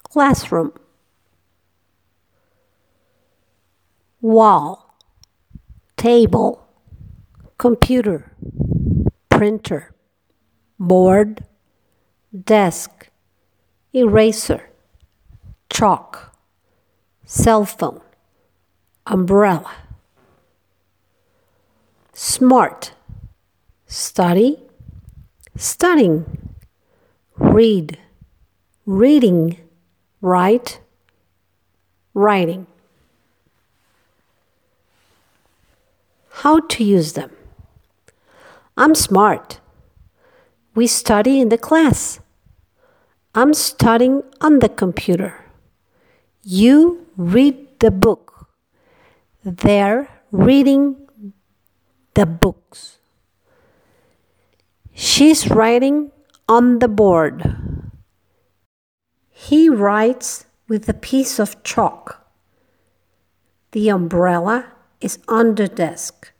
classroom. Wall, table, computer, printer, board, desk, eraser, chalk, cell phone, umbrella. Smart, study, studying, read, reading, write, writing. How to use them. I'm smart. We study in the class. I'm studying on the computer. You read the book. They're reading the books. She's writing on the board. He writes with a piece of chalk. The umbrella is on the desk.